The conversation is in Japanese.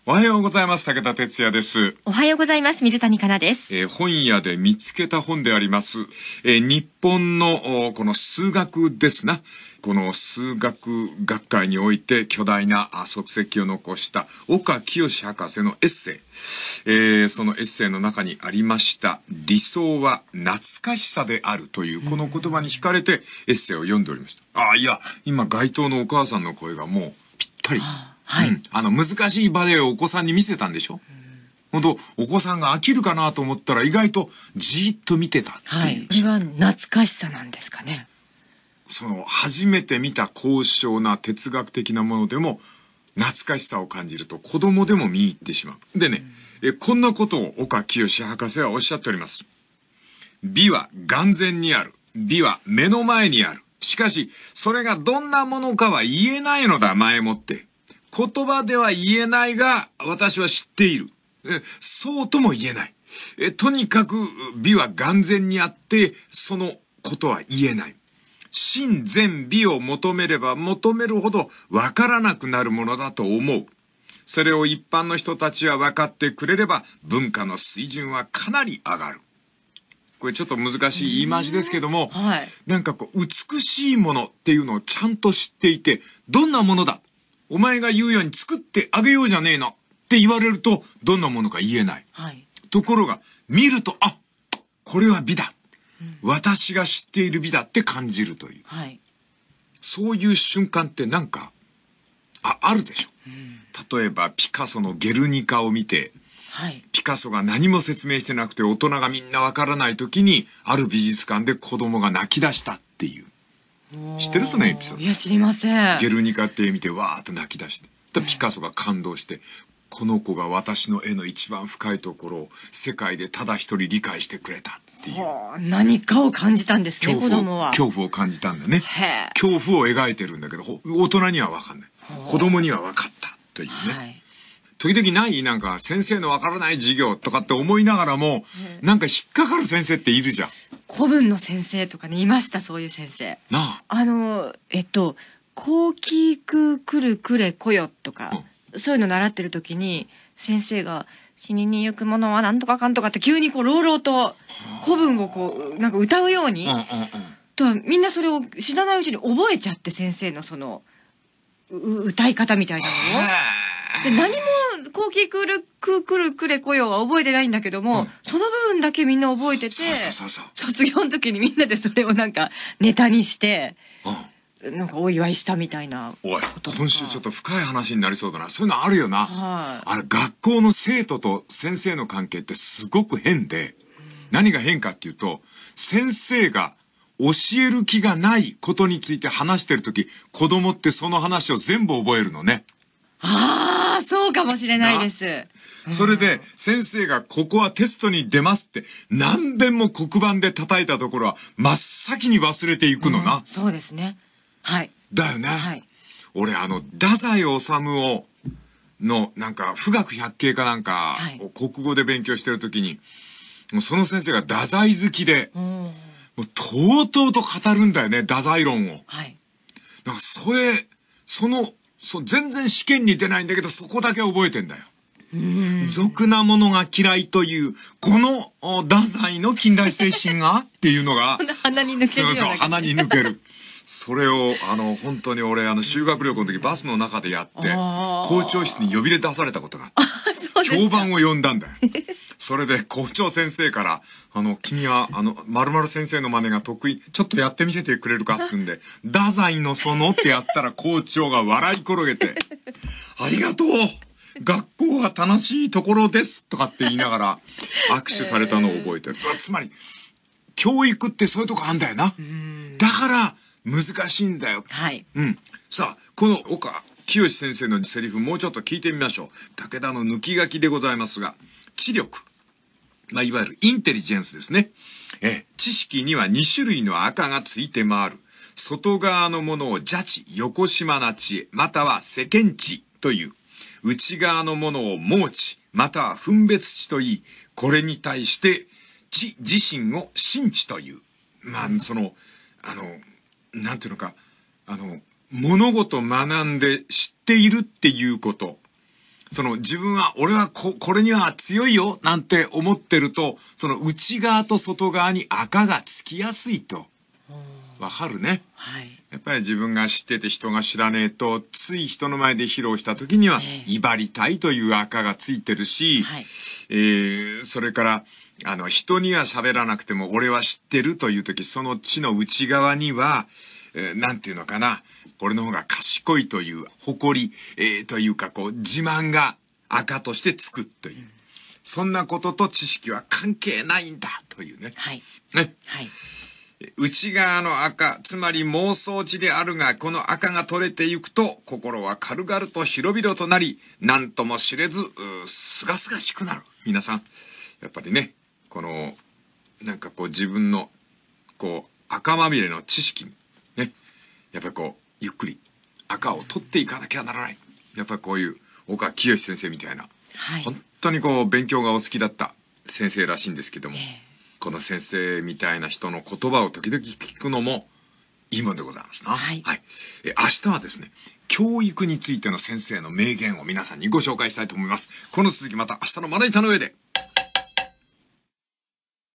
おはようございます。武田哲也です。 おはようございます。水谷香奈です。 本屋で見つけた本であります。日本のこの数学ですな。この数学学会において巨大な足跡を残した岡清博士のエッセイ。そのエッセイの中にありました理想は懐かしさであるというこの言葉に惹かれてエッセイを読んでおりました。いや、今街頭のお母さんの声がもうぴったり。 はい。 難しいバレエをお子さんに見せたんでしょ。本当お子さんが飽きるかなと思ったら意外とじーっと見てたっていう。 はい。これは懐かしさなんですかね。 初めて見た高尚な哲学的なものでも懐かしさを感じると子供でも見入ってしまう。でね、こんなことを岡清博士はおっしゃっております。美は眼前にある。美は目の前にある。しかし、それがどんなものかは言えないのだ、前もって。言葉では言えないが、私は知っている。そうとも言えない。とにかく美は眼前にあって、そのことは言えない。真善美を求めれば求めるほどわからなくなるものだと思う。それを一般の人たちは分かってくれれば、文化の水準はかなり上がる。これちょっと難しい言い回しですけども、 はい、 なんか美しいものっていうのをちゃんと知っていて、どんなものだお前が言うように作ってあげようじゃねえのって言われるとどんなものか言えない、 はい、 ところが見るとこれは美だ、私が知っている美だって感じるという、 はい、 そういう瞬間ってなんかあるでしょ、例えばピカソのゲルニカを見て、 はい、 ピカソが何も説明してなくて大人がみんなわからない時にある美術館で子供が泣き出したっていう。知ってるそのエピソード。 いや知りません。 ゲルニカって絵見てわーっと泣き出して、ピカソが感動して、この子が私の絵の一番深いところを世界でただ一人理解してくれたっていう。 何かを感じたんですね、子供は。 恐怖を感じたんだね。恐怖を描いてるんだけど大人には分かんない、子供には分かったというね、はい、時々ないなんか先生の分からない授業とかって思いながらも、なんか引っかかる先生っているじゃん。 古文の先生とかにいました、そういう先生。 なこうきくくるくれこよとか、そういうの習ってる時に先生が死にに行くものはなんとかかんとかって急に朗々と古文をなんか歌うように、とみんなそれを知らないうちに覚えちゃって、先生のその歌い方みたいなのを。で何もこうきくるくれこよは覚えてないんだけども、その部分だけみんな覚えてて、卒業の時にみんなでそれをなんかネタにして、なんかお祝いしたみたいな。 おい、今週ちょっと深い話になりそうだな。そういうのあるよな。 はい、 学校の生徒と先生の関係ってすごく変で、何が変かっていうと、先生が教える気がないことについて話してるとき、子供ってその話を全部覚えるのね。 そうかもしれないです。 それで先生がここはテストに出ますって何遍も黒板で叩いたところは真っ先に忘れていくのな。 そうですね。はい。 だよね。 はい。 俺太宰治のなんか富岳百景かなんかを国語で勉強してるときに、もうその先生が太宰好きで、もうとうとうと語るんだよね、太宰論を。 はい。 なんか全然試験に出ないんだけど、そこだけ覚えてんだよ。俗なものが嫌いというこの太宰の近代精神がっていうのが鼻に抜けるような。 そう鼻に抜ける。それを本当に俺修学旅行の時バスの中でやって校長室に呼び出されたことがあって、評判を呼んだんだよ。それで校長先生から君は〇〇先生の真似が得意、ちょっとやってみせてくれるかって言うんで太宰のそのってやったら校長が笑い転げてありがとう、学校は楽しいところですとかって言いながら握手されたのを覚えてる。つまり教育ってそういうとこあんだよな。だから難しいんだよ。 はい。 さあ、この岡清先生のセリフもうちょっと聞いてみましょう。武田の抜き書きでございますが、知力、いわゆるインテリジェンスですね。知識には2種類の赤がついて回る。外側のものを邪知、よこしまな知恵、または世間知という。内側のものを盲知、または分別知といい、これに対して知自身を真知という。なんていうのか、物事学んで知っているっていうこと。 その自分は、俺はこれには強いよなんて思ってると、その内側と外側に赤がつきやすいと。わかるね。 はい。 やっぱり自分が知ってて人が知らねえと、つい人の前で披露した時には、威張りたいという赤がついてるし、 はい、 それから、人には喋らなくても俺は知ってるという時、その地の内側には、なんていうのかな、俺の方が賢いという誇り、というか自慢が赤としてつくという。そんなことと知識は関係ないんだというね。 はい。 ね。 はい。 内側の赤、つまり妄想地であるが、この赤が取れていくと、心は軽々と広々となり、何とも知れず、すがすがしくなる。皆さん、やっぱりね、なんか自分の、赤まみれの知識、ね、やっぱりゆっくり赤を取っていかなきゃならない。やっぱりこういう、岡清先生みたいな、 はい、 本当に勉強がお好きだった先生らしいんですけども、この先生みたいな人の言葉を時々聞くのもいいものでございますな。 はい。 はい。明日はですね、教育についての先生の名言を皆さんにご紹介したいと思います。この続きまた明日のまな板の上で。